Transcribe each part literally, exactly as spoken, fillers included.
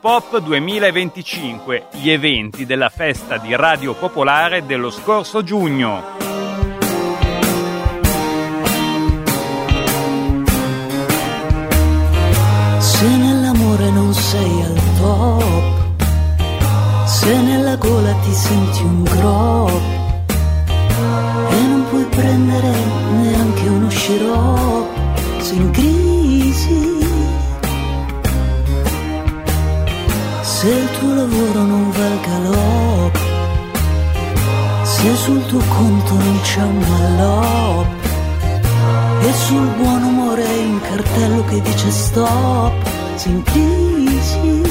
Pop duemilaventicinque, gli eventi della festa di Radio Popolare dello scorso giugno. Se nell'amore non sei al top, se nella gola ti senti un crop e non puoi prendere neanche uno sciroppo, sei in crisi. Se il tuo lavoro non va al galop, se sul tuo conto non c'è un mallop e sul buon umore hai un cartello che dice stop, sei in crisi.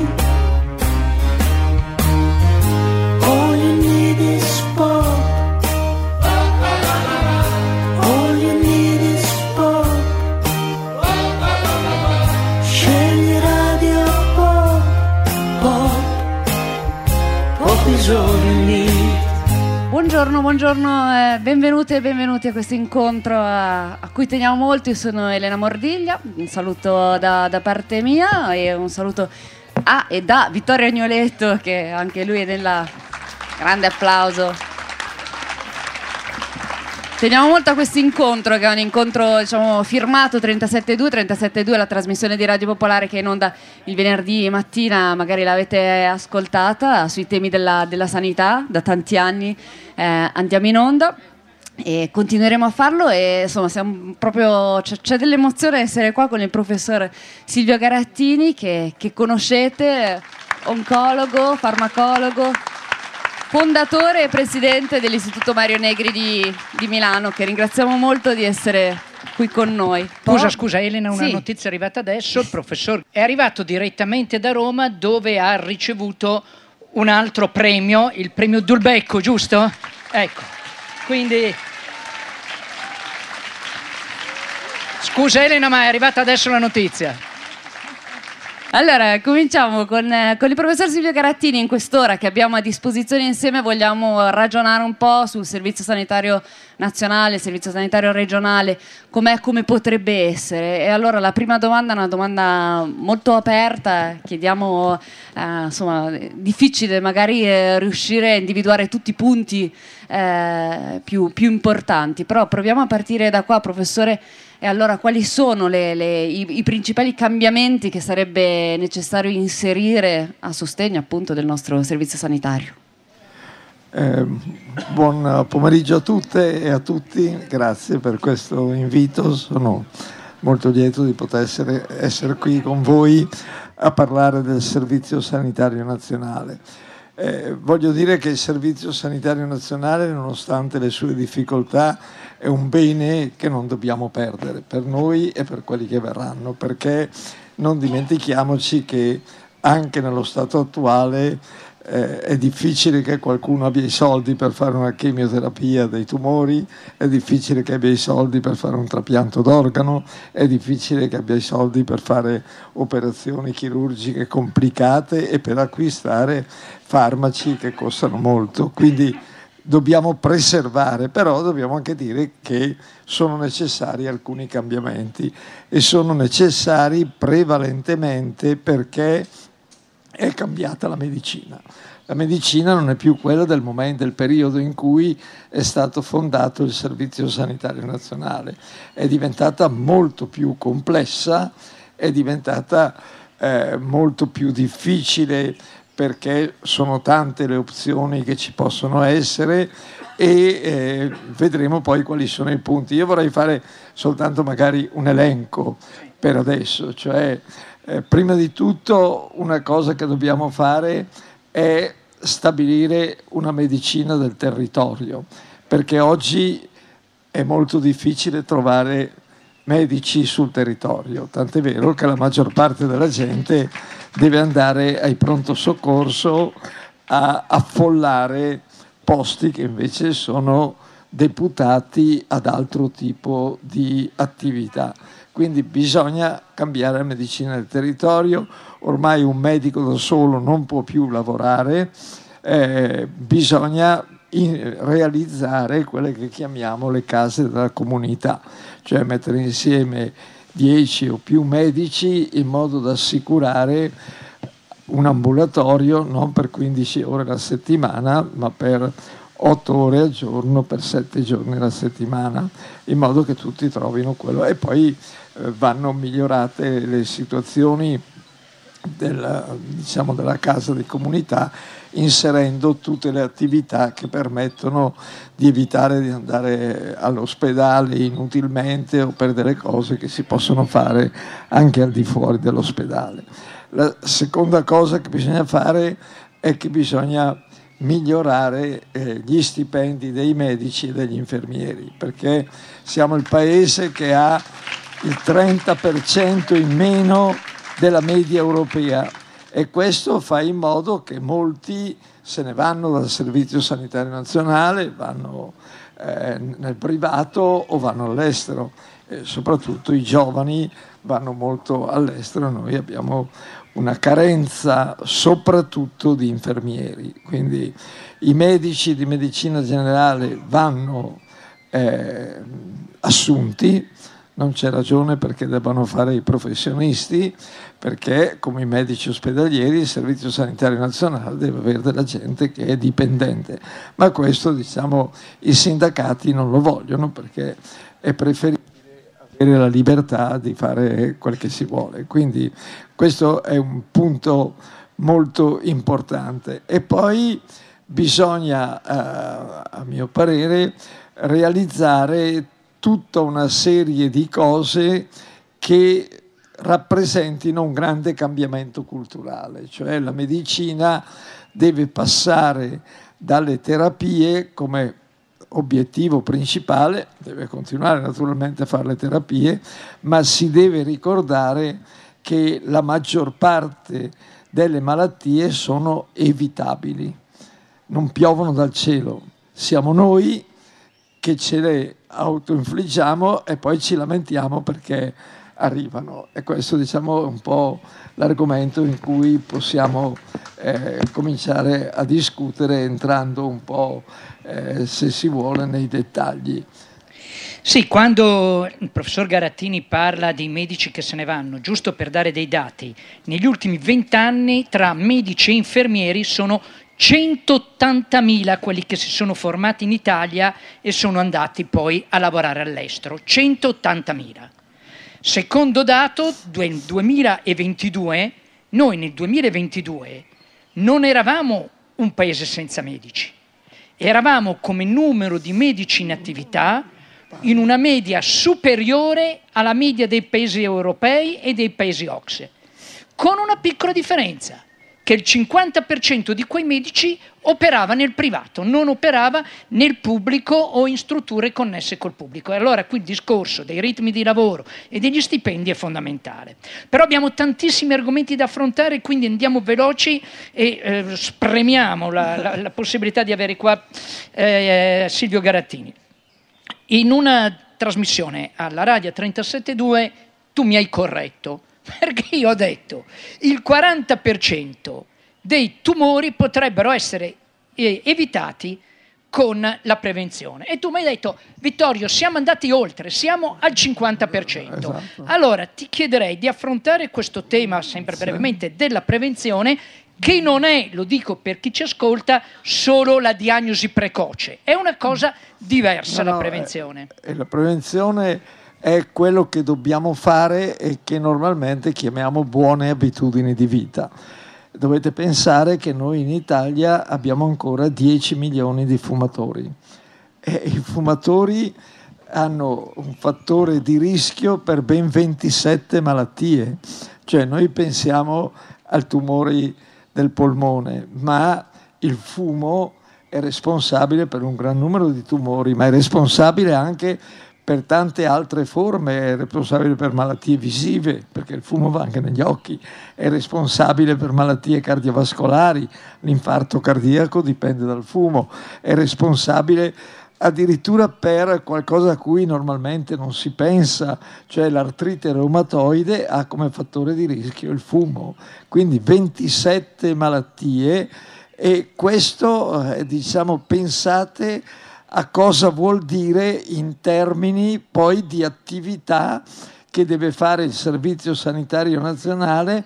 All you need is pop, all you need is pop, scegli Radio Pop, pop, pop is all you need. Buongiorno, buongiorno, eh, benvenute e benvenuti a questo incontro a, a cui teniamo molto. Io sono Elena Mordiglia, un saluto da, da parte mia e un saluto a e da Vittorio Agnoletto, che anche lui è nella grande applauso. Teniamo molto a questo incontro, che è un incontro, diciamo, firmato trentasette due, trentasette due, la trasmissione di Radio Popolare che è in onda il venerdì mattina, magari l'avete ascoltata, sui temi della, della sanità. Da tanti anni eh, andiamo in onda e continueremo a farlo e insomma siamo proprio, c'è, c'è dell'emozione essere qua con il professor Silvio Garattini, che, che conoscete, oncologo, farmacologo, fondatore e presidente dell'Istituto Mario Negri di, di Milano, che ringraziamo molto di essere qui con noi. Scusa, scusa Elena, una Sì. notizia arrivata adesso. Il professor è arrivato direttamente da Roma, dove ha ricevuto un altro premio, il premio Dulbecco, giusto? Ecco, quindi... Scusa Elena, ma è arrivata adesso la notizia. Allora, cominciamo con, eh, con il professor Silvio Garattini. In quest'ora che abbiamo a disposizione insieme vogliamo ragionare un po' sul servizio sanitario nazionale, il servizio sanitario regionale, com'è, come potrebbe essere. E allora la prima domanda è una domanda molto aperta, chiediamo, eh, insomma, difficile magari eh, riuscire a individuare tutti i punti eh, più, più importanti, però proviamo a partire da qua, professore. E allora quali sono le, le, i, i principali cambiamenti che sarebbe necessario inserire a sostegno appunto del nostro servizio sanitario? Eh, buon pomeriggio a tutte e a tutti, grazie per questo invito, sono molto lieto di poter essere, essere qui con voi a parlare del Servizio Sanitario Nazionale. Eh, voglio dire che il Servizio Sanitario Nazionale, nonostante le sue difficoltà, è un bene che non dobbiamo perdere per noi e per quelli che verranno, perché non dimentichiamoci che anche nello stato attuale eh, è difficile che qualcuno abbia i soldi per fare una chemioterapia dei tumori, è difficile che abbia i soldi per fare un trapianto d'organo, è difficile che abbia i soldi per fare operazioni chirurgiche complicate e per acquistare farmaci che costano molto. Quindi dobbiamo preservare, però dobbiamo anche dire che sono necessari alcuni cambiamenti e sono necessari prevalentemente perché è cambiata la medicina. La medicina non è più quella del momento, del periodo in cui è stato fondato il Servizio Sanitario Nazionale. È diventata molto più complessa, è diventata eh, molto più difficile, perché sono tante le opzioni che ci possono essere e eh, vedremo poi quali sono i punti. Io vorrei fare soltanto magari un elenco per adesso, cioè eh, prima di tutto una cosa che dobbiamo fare è stabilire una medicina del territorio, perché oggi è molto difficile trovare medici sul territorio, tant'è vero che la maggior parte della gente deve andare ai pronto soccorso a affollare posti che invece sono deputati ad altro tipo di attività. Quindi bisogna cambiare la medicina del territorio. Ormai un medico da solo non può più lavorare, eh, bisogna in, realizzare quelle che chiamiamo le case della comunità, cioè mettere insieme dieci o più medici in modo da assicurare un ambulatorio non per quindici ore alla settimana, ma per otto ore al giorno, per sette giorni alla settimana, in modo che tutti trovino quello. E poi eh, vanno migliorate le situazioni del, diciamo, della casa di comunità, inserendo tutte le attività che permettono di evitare di andare all'ospedale inutilmente o per delle cose che si possono fare anche al di fuori dell'ospedale. La seconda cosa che bisogna fare è che bisogna migliorare eh, gli stipendi dei medici e degli infermieri, perché siamo il paese che ha il trenta per cento in meno della media europea, e questo fa in modo che molti se ne vanno dal Servizio Sanitario Nazionale, vanno eh, nel privato o vanno all'estero, e soprattutto i giovani vanno molto all'estero. Noi abbiamo una carenza soprattutto di infermieri, quindi i medici di medicina generale vanno eh, assunti. Non c'è ragione perché debbano fare i professionisti, perché come i medici ospedalieri il Servizio Sanitario Nazionale deve avere della gente che è dipendente, ma questo, diciamo, i sindacati non lo vogliono, perché è preferibile avere la libertà di fare quel che si vuole. Quindi questo è un punto molto importante. E poi bisogna, eh, a mio parere, realizzare tutta una serie di cose che rappresentino un grande cambiamento culturale, cioè la medicina deve passare dalle terapie come obiettivo principale, deve continuare naturalmente a fare le terapie, ma si deve ricordare che la maggior parte delle malattie sono evitabili, non piovono dal cielo, siamo noi che ce le autoinfliggiamo e poi ci lamentiamo perché arrivano. E questo, diciamo, è un po' l'argomento in cui possiamo eh, cominciare a discutere, entrando un po', eh, se si vuole, nei dettagli. Sì, quando il professor Garattini parla dei medici che se ne vanno, giusto per dare dei dati, negli ultimi vent'anni tra medici e infermieri sono centottantamila quelli che si sono formati in Italia e sono andati poi a lavorare all'estero. centottantamila. Secondo dato, duemilaventidue, noi nel duemilaventidue non eravamo un paese senza medici, eravamo come numero di medici in attività in una media superiore alla media dei paesi europei e dei paesi O C S E, con una piccola differenza, che il cinquanta per cento di quei medici operava nel privato, non operava nel pubblico o in strutture connesse col pubblico. E allora qui il discorso dei ritmi di lavoro e degli stipendi è fondamentale. Però abbiamo tantissimi argomenti da affrontare, quindi andiamo veloci e eh, spremiamo la, la, la possibilità di avere qua eh, Silvio Garattini. In una trasmissione alla Radio trentasette due tu mi hai corretto, perché io ho detto il quaranta per cento dei tumori potrebbero essere eh, evitati con la prevenzione. E tu mi hai detto, Vittorio, siamo andati oltre, siamo al cinquanta per cento. Esatto. Allora ti chiederei di affrontare questo tema, sempre brevemente, sì, della prevenzione, che non è, lo dico per chi ci ascolta, solo la diagnosi precoce. È una cosa diversa, no, la prevenzione. È, è la prevenzione è quello che dobbiamo fare e che normalmente chiamiamo buone abitudini di vita. Dovete pensare che noi in Italia abbiamo ancora dieci milioni di fumatori e i fumatori hanno un fattore di rischio per ben ventisette malattie. Cioè noi pensiamo al tumore del polmone, ma il fumo è responsabile per un gran numero di tumori, ma è responsabile anche per tante altre forme, è responsabile per malattie visive, perché il fumo va anche negli occhi, è responsabile per malattie cardiovascolari, l'infarto cardiaco dipende dal fumo, è responsabile addirittura per qualcosa a cui normalmente non si pensa, cioè l'artrite reumatoide ha come fattore di rischio il fumo, quindi ventisette malattie, e questo, eh, diciamo, pensate a cosa vuol dire in termini poi di attività che deve fare il Servizio Sanitario Nazionale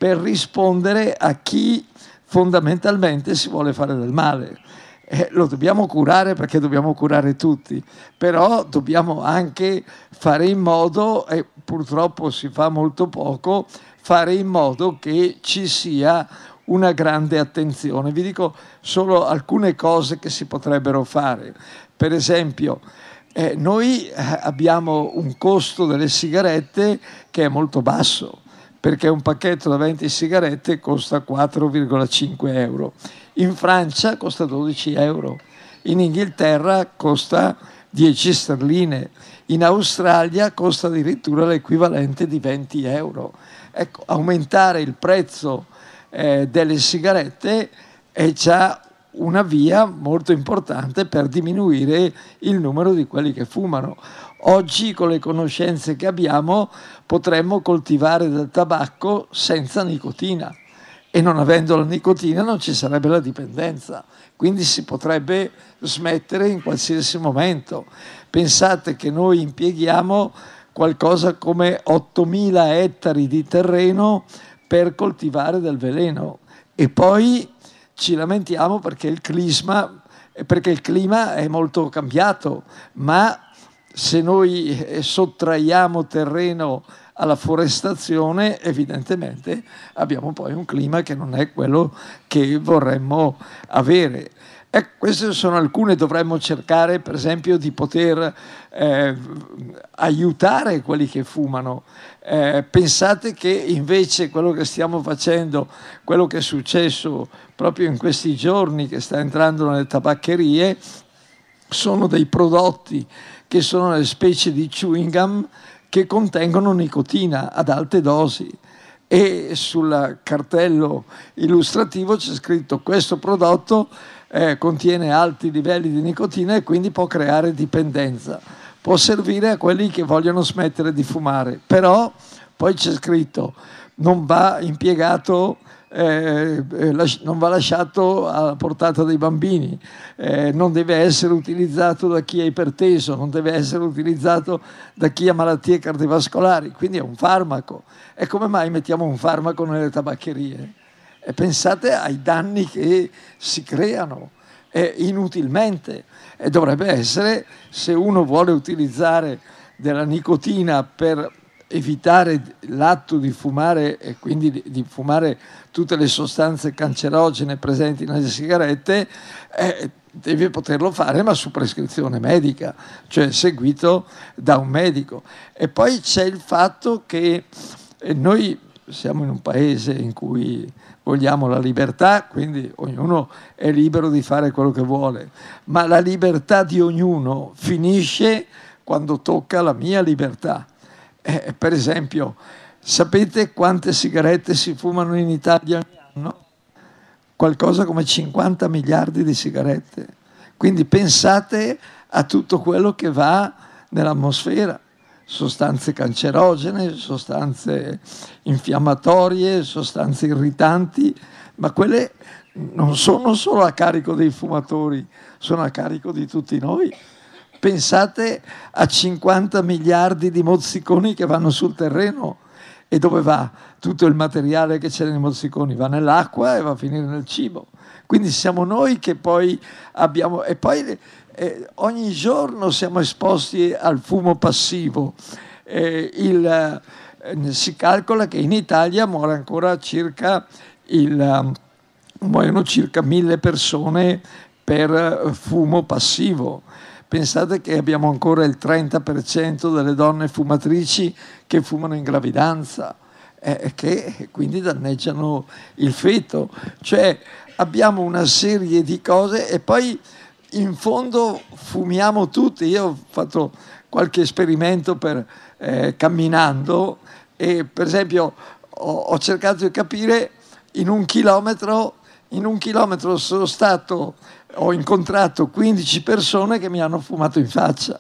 per rispondere a chi fondamentalmente si vuole fare del male. Eh, lo dobbiamo curare perché dobbiamo curare tutti, però dobbiamo anche fare in modo, e purtroppo si fa molto poco, fare in modo che ci sia una grande attenzione. Vi dico solo alcune cose che si potrebbero fare. Per esempio, eh, noi abbiamo un costo delle sigarette che è molto basso, perché un pacchetto da venti sigarette costa quattro virgola cinque euro. In Francia costa dodici euro, in Inghilterra costa dieci sterline, in Australia costa addirittura l'equivalente di venti euro. Ecco, aumentare il prezzo eh, delle sigarette è già una via molto importante per diminuire il numero di quelli che fumano. Oggi, con le conoscenze che abbiamo, potremmo coltivare del tabacco senza nicotina, e non avendo la nicotina non ci sarebbe la dipendenza, quindi si potrebbe smettere in qualsiasi momento. Pensate che noi impieghiamo qualcosa come ottomila ettari di terreno per coltivare del veleno, e poi ci lamentiamo perché il clima, perché il clima è molto cambiato, ma se noi sottraiamo terreno alla forestazione, evidentemente abbiamo poi un clima che non è quello che vorremmo avere. Ecco, queste sono alcune. Dovremmo cercare, per esempio, di poter eh, aiutare quelli che fumano. Eh, pensate che invece quello che stiamo facendo, quello che è successo proprio in questi giorni, che sta entrando nelle tabaccherie, sono dei prodotti che sono le specie di chewing gum che contengono nicotina ad alte dosi, e sul cartello illustrativo c'è scritto: questo prodotto eh, contiene alti livelli di nicotina e quindi può creare dipendenza, può servire a quelli che vogliono smettere di fumare, però poi c'è scritto non va impiegato, eh, non va lasciato alla portata dei bambini, eh, non deve essere utilizzato da chi è iperteso, non deve essere utilizzato da chi ha malattie cardiovascolari, quindi è un farmaco. E come mai mettiamo un farmaco nelle tabaccherie? E pensate ai danni che si creano eh, inutilmente. E dovrebbe essere, se uno vuole utilizzare della nicotina per evitare l'atto di fumare e quindi di, di fumare tutte le sostanze cancerogene presenti nelle sigarette, eh, deve poterlo fare, ma su prescrizione medica, cioè seguito da un medico. E poi c'è il fatto che eh, noi siamo in un paese in cui vogliamo la libertà, quindi ognuno è libero di fare quello che vuole, ma la libertà di ognuno finisce quando tocca la mia libertà. Eh, per esempio, sapete quante sigarette si fumano in Italia ogni anno? Qualcosa come cinquanta miliardi di sigarette. Quindi pensate a tutto quello che va nell'atmosfera: sostanze cancerogene, sostanze infiammatorie, sostanze irritanti, ma quelle non sono solo a carico dei fumatori, sono a carico di tutti noi. Pensate a cinquanta miliardi di mozziconi che vanno sul terreno, e dove va tutto il materiale che c'è nei mozziconi? Va nell'acqua e va a finire nel cibo. Quindi siamo noi che poi abbiamo, e poi eh, ogni giorno siamo esposti al fumo passivo. Eh, il, eh, si calcola che in Italia muore ancora circa il, um, muoiono circa mille persone per fumo passivo. Pensate che abbiamo ancora il trenta per cento delle donne fumatrici che fumano in gravidanza, eh, che quindi danneggiano il feto. Cioè abbiamo una serie di cose, e poi in fondo fumiamo tutti. Io ho fatto qualche esperimento per, eh, camminando, e per esempio ho, ho cercato di capire in un chilometro, in un chilometro sono stato... ho incontrato quindici persone che mi hanno fumato in faccia,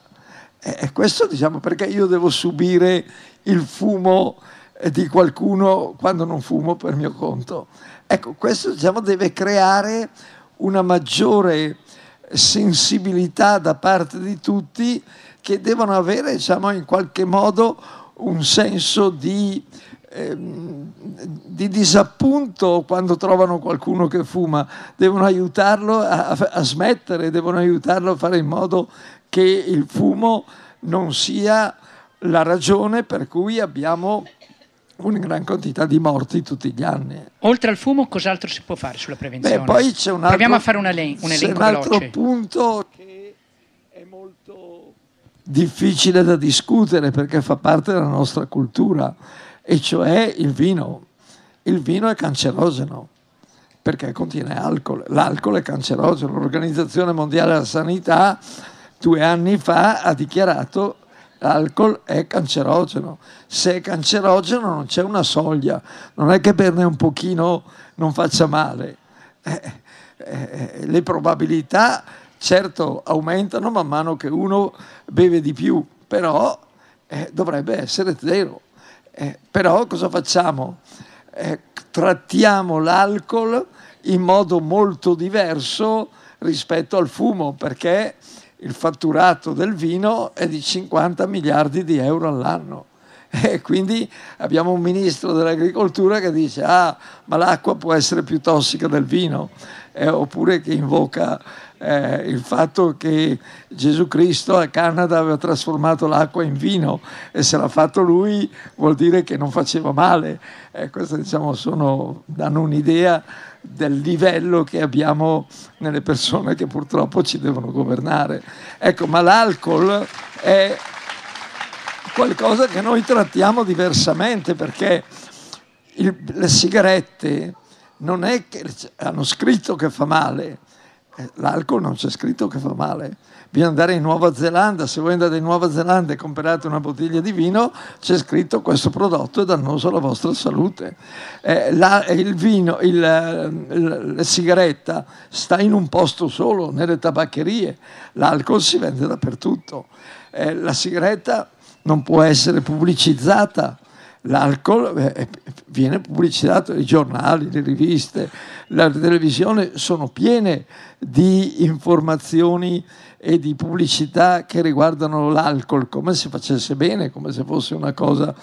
e questo, diciamo, perché io devo subire il fumo di qualcuno quando non fumo per mio conto. Ecco, questo, diciamo, deve creare una maggiore sensibilità da parte di tutti, che devono avere, diciamo, in qualche modo un senso di ehm, di disappunto quando trovano qualcuno che fuma, devono aiutarlo a, a smettere, devono aiutarlo a fare in modo che il fumo non sia la ragione per cui abbiamo una gran quantità di morti tutti gli anni. Oltre al fumo, cos'altro si può fare sulla prevenzione? Beh, poi c'è un altro, Proviamo a fare un, elen- un elenco un altro veloce. punto che è molto difficile da discutere perché fa parte della nostra cultura, e cioè il vino. Il vino è cancerogeno perché contiene alcol. L'alcol è cancerogeno. L'Organizzazione Mondiale della Sanità due anni fa ha dichiarato l'alcol è cancerogeno. Se è cancerogeno non c'è una soglia, non è che berne un pochino non faccia male. Eh, eh, le probabilità certo aumentano man mano che uno beve di più, però eh, dovrebbe essere zero. Eh, però cosa facciamo? Eh, trattiamo l'alcol in modo molto diverso rispetto al fumo, perché il fatturato del vino è di cinquanta miliardi di euro all'anno. E quindi abbiamo un ministro dell'agricoltura che dice ah, ma l'acqua può essere più tossica del vino, eh, oppure che invoca eh, il fatto che Gesù Cristo a Canada aveva trasformato l'acqua in vino, e se l'ha fatto lui vuol dire che non faceva male. Eh, questo, diciamo, sono, danno un'idea del livello che abbiamo nelle persone che purtroppo ci devono governare. Ecco, ma l'alcol è qualcosa che noi trattiamo diversamente, perché il, le sigarette non è che hanno scritto che fa male, l'alcol non c'è scritto che fa male. Bisogna andare in Nuova Zelanda, se voi andate in Nuova Zelanda e comprate una bottiglia di vino c'è scritto questo prodotto è dannoso alla vostra salute. Eh, la, il vino, il, il, la sigaretta sta in un posto solo, nelle tabaccherie, l'alcol si vende dappertutto. Eh, la sigaretta non può essere pubblicizzata, l'alcol eh, viene pubblicizzato, i giornali, le riviste, la televisione sono piene di informazioni e di pubblicità che riguardano l'alcol, come se facesse bene, come se fosse una cosa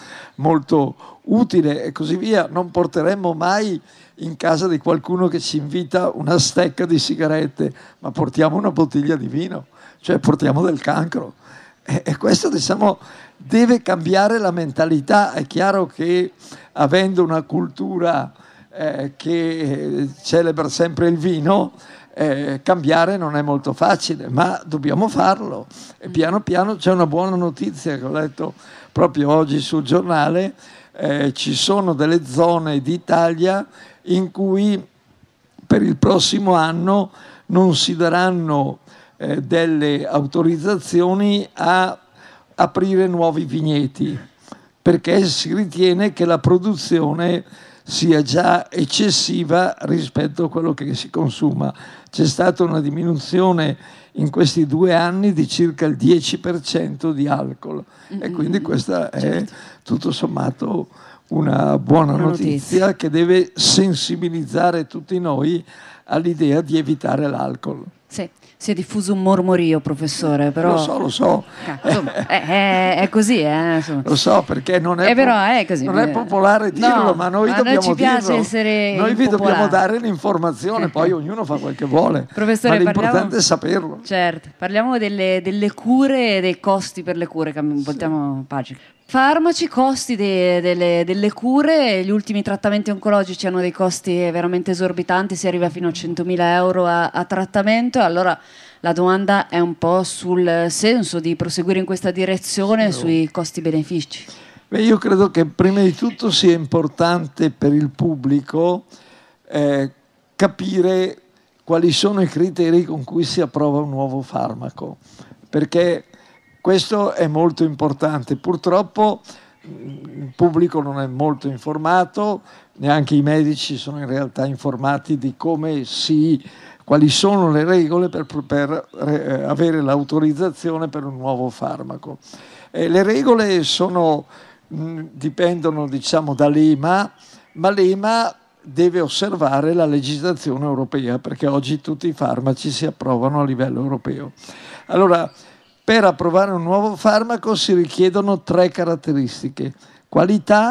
molto utile e così via. Non porteremmo mai in casa di qualcuno che ci invita una stecca di sigarette, ma portiamo una bottiglia di vino, cioè portiamo del cancro. E, e questo, diciamo, deve cambiare la mentalità. È chiaro che avendo una cultura eh, che celebra sempre il vino, eh, cambiare non è molto facile, ma dobbiamo farlo. E piano piano c'è una buona notizia che ho letto proprio oggi sul giornale, eh, ci sono delle zone d'Italia in cui per il prossimo anno non si daranno eh, delle autorizzazioni a aprire nuovi vigneti, perché si ritiene che la produzione sia già eccessiva rispetto a quello che si consuma. C'è stata una diminuzione in questi due anni di circa il dieci per cento di alcol, mm-hmm. e quindi questa è certo. tutto sommato una buona una notizia, notizia che deve sensibilizzare tutti noi all'idea di evitare l'alcol. Sì. Si è diffuso un mormorio, professore, però... Lo so, lo so. Insomma, è, è, è così, eh. Lo so, perché non è, è, però, è, così. non è popolare dirlo, no, ma noi a dobbiamo noi ci piace dirlo. essere Noi vi impopolari. dobbiamo dare l'informazione, poi ognuno fa quel che vuole. Professore, ma l'importante parliamo, è saperlo. Certo, parliamo delle, delle cure e dei costi per le cure, voltiamo sì. pagina. Farmaci, costi de, delle, delle cure, gli ultimi trattamenti oncologici hanno dei costi veramente esorbitanti, si arriva fino a centomila euro a, a trattamento, allora la domanda è un po' sul senso di proseguire in questa direzione, no. sui costi-benefici. Beh, io credo che prima di tutto sia importante per il pubblico eh, capire quali sono i criteri con cui si approva un nuovo farmaco, perché questo è molto importante. Purtroppo il pubblico non è molto informato, neanche i medici sono in realtà informati di come si, quali sono le regole per, per eh, avere l'autorizzazione per un nuovo farmaco. Eh, le regole sono, mh, dipendono diciamo dall'E M A, ma l'E M A deve osservare la legislazione europea, perché oggi tutti i farmaci si approvano a livello europeo. Allora, per approvare un nuovo farmaco si richiedono tre caratteristiche: qualità,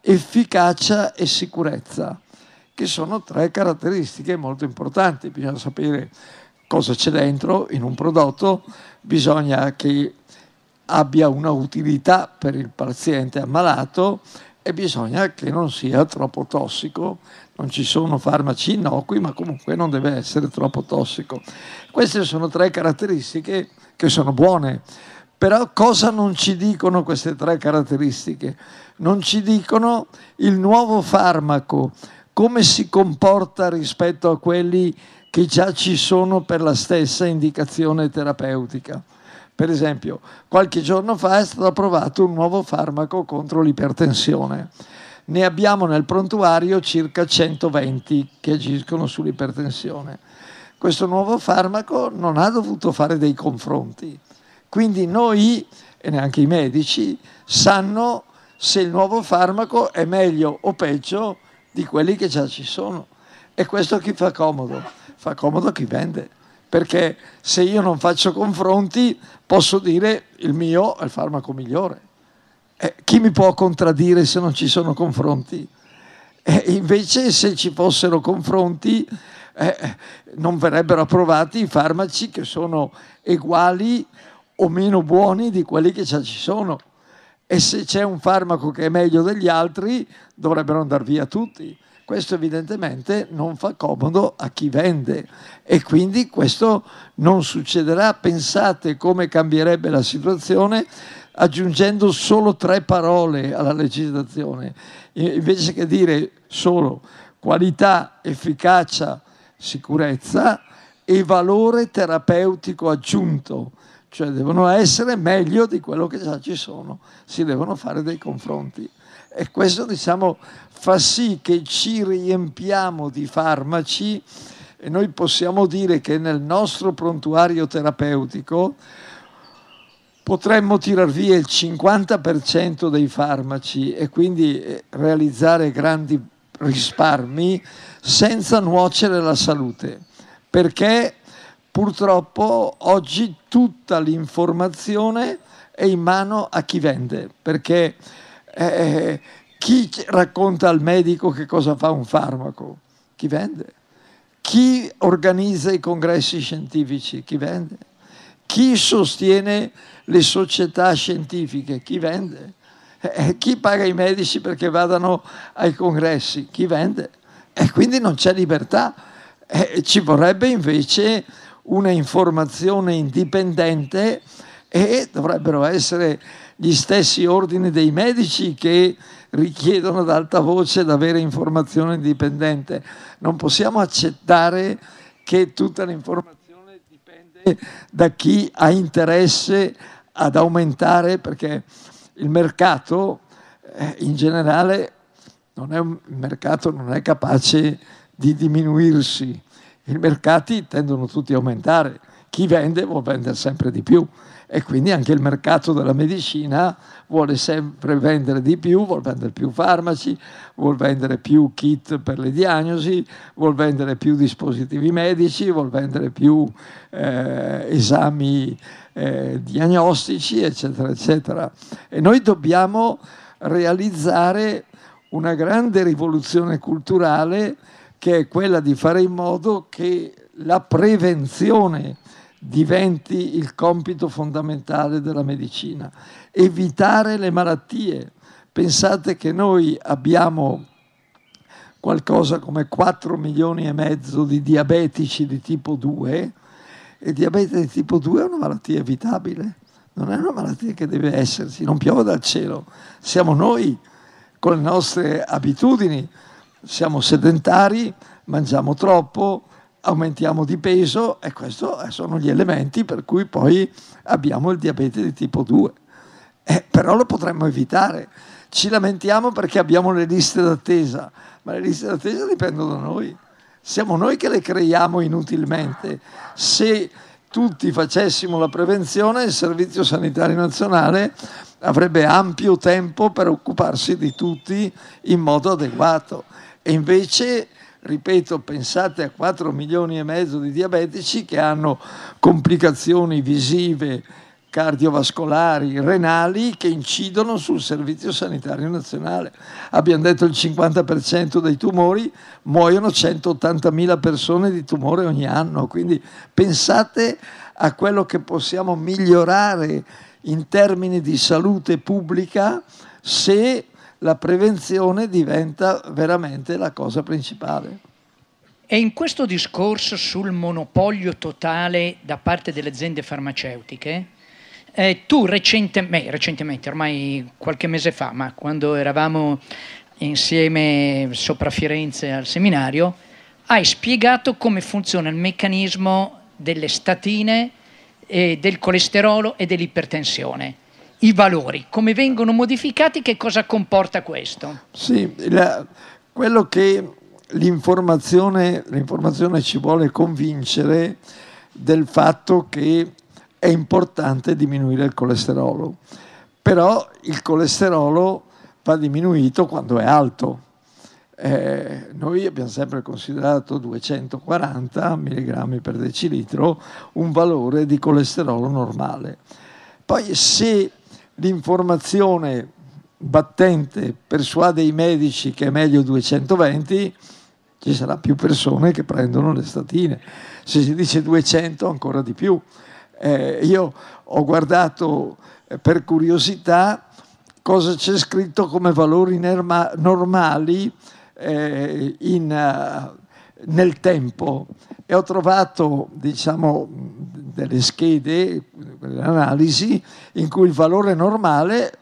efficacia e sicurezza, che sono tre caratteristiche molto importanti. Bisogna sapere cosa c'è dentro in un prodotto, bisogna che abbia una utilità per il paziente ammalato e bisogna che non sia troppo tossico. Non ci sono farmaci innocui, ma comunque non deve essere troppo tossico. Queste sono tre caratteristiche che sono buone. Però cosa non ci dicono queste tre caratteristiche? Non ci dicono il nuovo farmaco, come si comporta rispetto a quelli che già ci sono per la stessa indicazione terapeutica. Per esempio, qualche giorno fa è stato approvato un nuovo farmaco contro l'ipertensione. Ne abbiamo nel prontuario circa centoventi che agiscono sull'ipertensione. Questo nuovo farmaco non ha dovuto fare dei confronti. Quindi noi, e neanche i medici, sanno se il nuovo farmaco è meglio o peggio di quelli che già ci sono. E questo chi fa comodo? Fa comodo a chi vende. Perché se io non faccio confronti posso dire il mio è il farmaco migliore. Eh, chi mi può contraddire se non ci sono confronti? Eh, invece se ci fossero confronti eh, non verrebbero approvati i farmaci che sono uguali o meno buoni di quelli che già ci sono. E se c'è un farmaco che è meglio degli altri dovrebbero andare via tutti. Questo evidentemente non fa comodo a chi vende e quindi questo non succederà. Pensate come cambierebbe la situazione aggiungendo solo tre parole alla legislazione, invece che dire solo qualità, efficacia, sicurezza e valore terapeutico aggiunto, cioè devono essere meglio di quello che già ci sono, si devono fare dei confronti. E questo, diciamo, fa sì che ci riempiamo di farmaci e noi possiamo dire che nel nostro prontuario terapeutico potremmo tirar via il cinquanta per cento dei farmaci e quindi realizzare grandi risparmi senza nuocere alla salute, perché purtroppo oggi tutta l'informazione è in mano a chi vende, perché Eh, chi racconta al medico che cosa fa un farmaco? Chi vende. Chi organizza i congressi scientifici? Chi vende. Chi sostiene le società scientifiche? Chi vende. Eh, chi paga i medici perché vadano ai congressi? Chi vende. E quindi non c'è libertà. Eh, ci vorrebbe invece una informazione indipendente e dovrebbero essere gli stessi ordini dei medici che richiedono ad alta voce di avere informazione indipendente. Non possiamo accettare che tutta l'informazione dipende da chi ha interesse ad aumentare, perché il mercato eh, in generale non è un, il mercato non è capace di diminuirsi. I mercati tendono tutti a aumentare. Chi vende vuol vendere sempre di più. E quindi anche il mercato della medicina vuole sempre vendere di più, vuol vendere più farmaci, vuol vendere più kit per le diagnosi, vuol vendere più dispositivi medici, vuol vendere più eh, esami eh, diagnostici, eccetera, eccetera. E noi dobbiamo realizzare una grande rivoluzione culturale che è quella di fare in modo che la prevenzione diventi il compito fondamentale della medicina. Evitare le malattie. Pensate che noi abbiamo qualcosa come quattro milioni e mezzo di diabetici di tipo due e il diabete di tipo due è una malattia evitabile, non è una malattia che deve esserci, non piove dal cielo. Siamo noi con le nostre abitudini, siamo sedentari, mangiamo troppo, aumentiamo di peso e questi sono gli elementi per cui poi abbiamo il diabete di tipo due. Eh, però lo potremmo evitare. Ci lamentiamo perché abbiamo le liste d'attesa, ma le liste d'attesa dipendono da noi. Siamo noi che le creiamo inutilmente. Se tutti facessimo la prevenzione, il Servizio Sanitario Nazionale avrebbe ampio tempo per occuparsi di tutti in modo adeguato. E invece, ripeto, pensate a quattro milioni e mezzo di diabetici che hanno complicazioni visive cardiovascolari, renali, che incidono sul Servizio Sanitario Nazionale. Abbiamo detto il cinquanta per cento dei tumori, muoiono centottantamila persone di tumore ogni anno, quindi pensate a quello che possiamo migliorare in termini di salute pubblica se la prevenzione diventa veramente la cosa principale. E in questo discorso sul monopolio totale da parte delle aziende farmaceutiche, eh, tu recentemente, recentemente, ormai qualche mese fa, ma quando eravamo insieme sopra Firenze al seminario, hai spiegato come funziona il meccanismo delle statine, e del colesterolo e dell'ipertensione. I valori, come vengono modificati, che cosa comporta questo? Sì, la, quello che l'informazione, l'informazione ci vuole convincere del fatto che è importante diminuire il colesterolo, però il colesterolo va diminuito quando è alto. Eh, noi abbiamo sempre considerato duecentoquaranta milligrammi per decilitro un valore di colesterolo normale. Poi se l'informazione battente persuade i medici che è meglio duecentoventi, ci sarà più persone che prendono le statine. Se si dice duecento, ancora di più. Eh, io ho guardato eh, per curiosità cosa c'è scritto come valori nerma- normali eh, in, uh, nel tempo, e ho trovato, diciamo, delle schede, delle analisi in cui il valore normale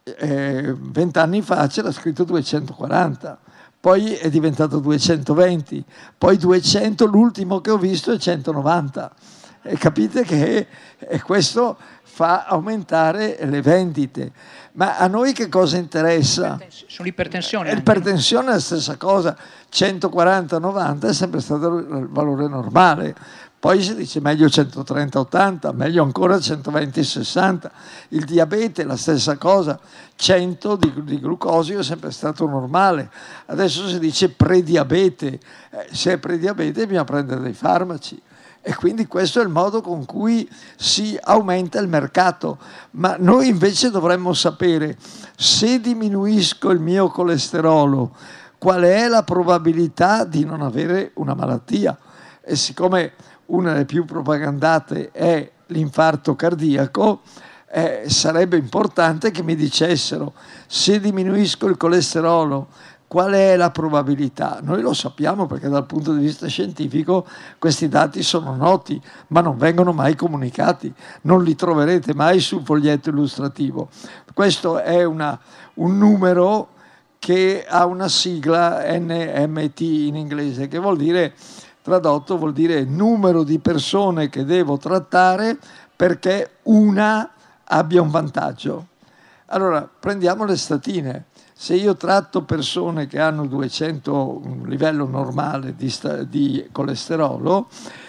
vent'anni eh, fa c'era scritto duecentoquaranta, poi è diventato duecentoventi, poi duecento, l'ultimo che ho visto è centonovanta. E capite che e questo fa aumentare le vendite. Ma a noi che cosa interessa? Sull'ipertensione. L'ipertensione è la stessa cosa, centoquaranta novanta è sempre stato il valore normale. Poi si dice meglio centotrenta ottanta, meglio ancora centoventi sessanta. Il diabete è la stessa cosa, cento di, di glucosio è sempre stato normale. Adesso si dice prediabete, eh, se è prediabete bisogna prendere dei farmaci. E quindi questo è il modo con cui si aumenta il mercato. Ma noi invece dovremmo sapere, se diminuisco il mio colesterolo, qual è la probabilità di non avere una malattia? E siccome una delle più propagandate è l'infarto cardiaco, eh, sarebbe importante che mi dicessero, se diminuisco il colesterolo, qual è la probabilità? Noi lo sappiamo perché dal punto di vista scientifico questi dati sono noti, ma non vengono mai comunicati, non li troverete mai sul foglietto illustrativo. Questo è una, un numero che ha una sigla N M T in inglese, che vuol dire, tradotto, vuol dire numero di persone che devo trattare perché una abbia un vantaggio. Allora, prendiamo le statine. Se io tratto persone che hanno duecento, un livello normale di, sta, di colesterolo,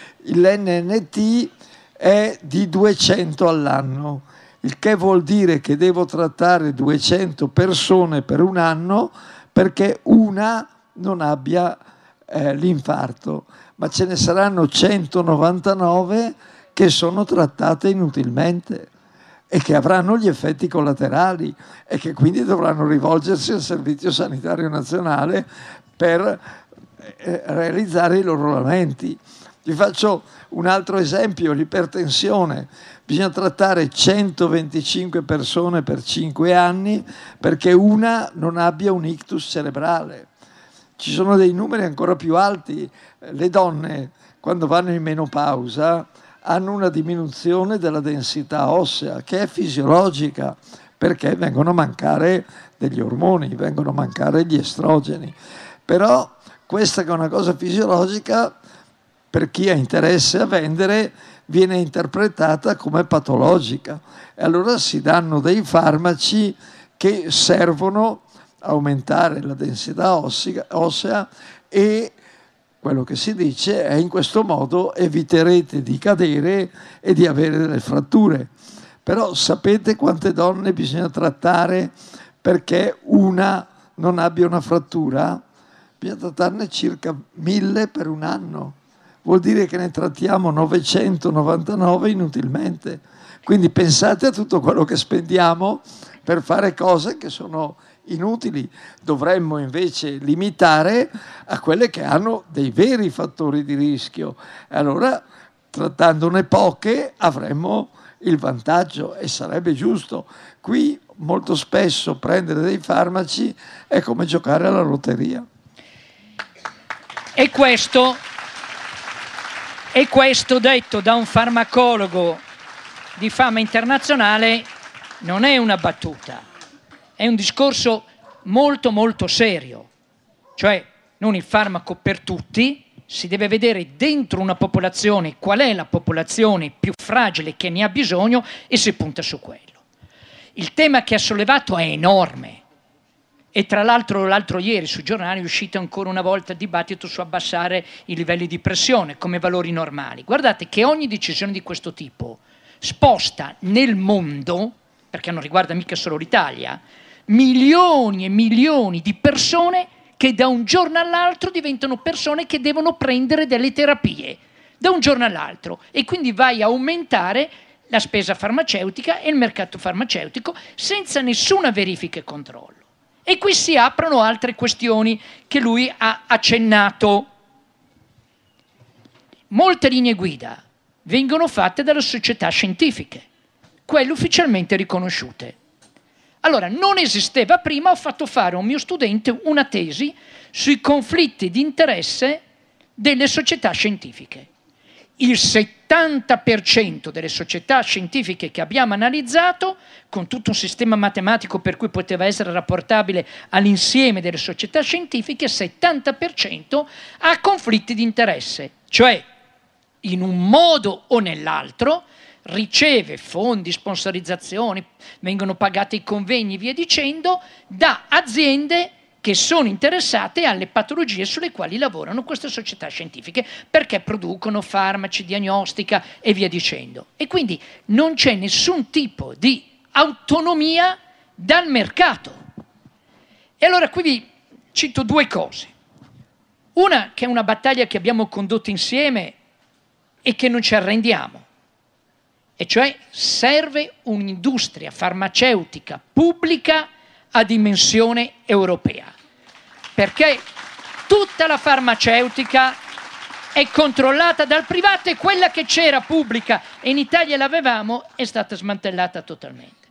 l'N N T è di duecento all'anno, il che vuol dire che devo trattare duecento persone per un anno perché una non abbia eh, l'infarto, ma ce ne saranno centonovantanove che sono trattate inutilmente e che avranno gli effetti collaterali e che quindi dovranno rivolgersi al Servizio Sanitario Nazionale per eh, realizzare i loro lamenti. Vi faccio un altro esempio, l'ipertensione. Bisogna trattare centoventicinque persone per cinque anni perché una non abbia un ictus cerebrale. Ci sono dei numeri ancora più alti. Le donne, quando vanno in menopausa, hanno una diminuzione della densità ossea che è fisiologica perché vengono a mancare degli ormoni, vengono a mancare gli estrogeni. Però questa che è una cosa fisiologica, per chi ha interesse a vendere, viene interpretata come patologica e allora si danno dei farmaci che servono a aumentare la densità ossea e quello che si dice è in questo modo eviterete di cadere e di avere delle fratture. Però sapete quante donne bisogna trattare perché una non abbia una frattura? Bisogna trattarne circa mille per un anno. vuol dire che ne trattiamo novecentonovantanove inutilmente. Quindi pensate a tutto quello che spendiamo per fare cose che sono inutili. Dovremmo invece limitare a quelle che hanno dei veri fattori di rischio. E allora, trattandone poche, avremmo il vantaggio, e sarebbe giusto. Qui molto spesso prendere dei farmaci è come giocare alla lotteria. E questo, e questo detto da un farmacologo di fama internazionale non è una battuta, è un discorso molto molto serio. Cioè, non il farmaco per tutti, si deve vedere dentro una popolazione qual è la popolazione più fragile che ne ha bisogno e si punta su quello. Il tema che ha sollevato è enorme e tra l'altro l'altro ieri sui giornali è uscito ancora una volta il dibattito su abbassare i livelli di pressione come valori normali. Guardate che ogni decisione di questo tipo sposta nel mondo, perché non riguarda mica solo l'Italia, milioni e milioni di persone che da un giorno all'altro diventano persone che devono prendere delle terapie, da un giorno all'altro, e quindi vai a aumentare la spesa farmaceutica e il mercato farmaceutico senza nessuna verifica e controllo. E qui si aprono altre questioni che lui ha accennato. Molte linee guida vengono fatte dalle società scientifiche, quelle ufficialmente riconosciute. Allora, non esisteva prima, ho fatto fare a un mio studente una tesi sui conflitti di interesse delle società scientifiche. Il settanta per cento delle società scientifiche che abbiamo analizzato, con tutto un sistema matematico per cui poteva essere rapportabile all'insieme delle società scientifiche, settanta per cento ha conflitti di interesse, cioè in un modo o nell'altro riceve fondi, sponsorizzazioni, vengono pagati i convegni, via dicendo, da aziende che sono interessate alle patologie sulle quali lavorano queste società scientifiche, perché producono farmaci, diagnostica e via dicendo. E quindi non c'è nessun tipo di autonomia dal mercato. E allora qui vi cito due cose. Una che è una battaglia che abbiamo condotto insieme e che non ci arrendiamo. E cioè serve un'industria farmaceutica pubblica a dimensione europea, perché tutta la farmaceutica è controllata dal privato e quella che c'era pubblica e in Italia l'avevamo è stata smantellata totalmente.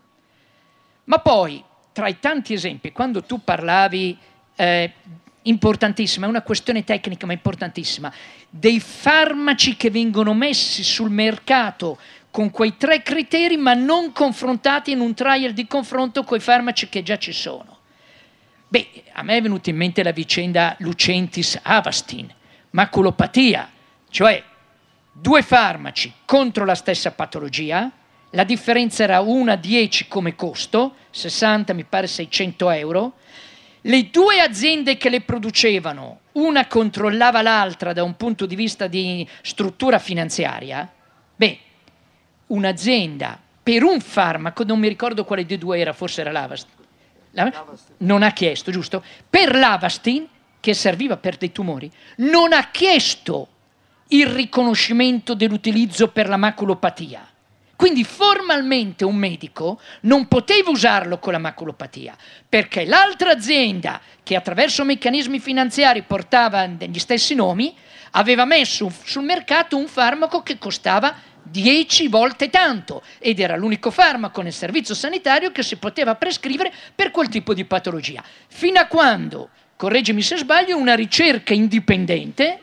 Ma poi, tra i tanti esempi, quando tu parlavi, eh, importantissima, è una questione tecnica ma importantissima, dei farmaci che vengono messi sul mercato con quei tre criteri ma non confrontati in un trial di confronto con i farmaci che già ci sono. Beh, a me è venuta in mente la vicenda Lucentis Avastin, maculopatia, cioè due farmaci contro la stessa patologia, la differenza era uno a dieci come costo, sessanta mi pare seicento euro, le due aziende che le producevano, una controllava l'altra da un punto di vista di struttura finanziaria, beh, un'azienda per un farmaco, non mi ricordo quale dei due era, forse era l'Avastin, l'Avastin, non ha chiesto, giusto? Per l'Avastin, che serviva per dei tumori, non ha chiesto il riconoscimento dell'utilizzo per la maculopatia. Quindi formalmente un medico non poteva usarlo con la maculopatia, perché l'altra azienda, che attraverso meccanismi finanziari portava degli stessi nomi, aveva messo sul mercato un farmaco che costava dieci volte tanto ed era l'unico farmaco nel servizio sanitario che si poteva prescrivere per quel tipo di patologia. Fino a quando, correggimi se sbaglio, una ricerca indipendente